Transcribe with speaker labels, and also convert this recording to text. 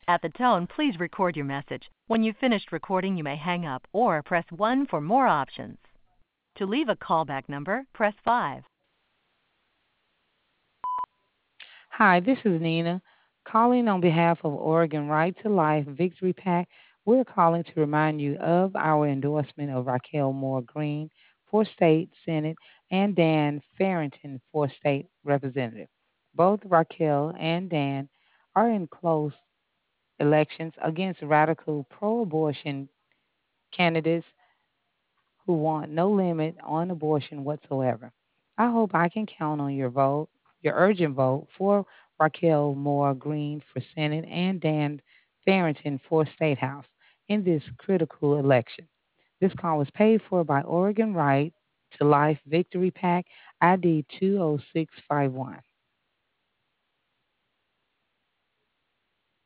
Speaker 1: At the tone, please record your message. When you've finished recording, you may hang up or press 1 for more options. To leave a callback number, press 5.
Speaker 2: Hi, this is Nina calling on behalf of Oregon Right to Life Victory PAC. We're calling to remind you of our endorsement of Raquel Moore Green for State Senate and Dan Farrington for State Representative. Both Raquel and Dan are in close elections against radical pro abortion candidates who want no limit on abortion whatsoever. I hope I can count on your vote, your urgent vote for Raquel Moore Green for Senate and Dan Farrington for State House in this critical election. This call was paid for by Oregon Right to Life Victory PAC ID 20651.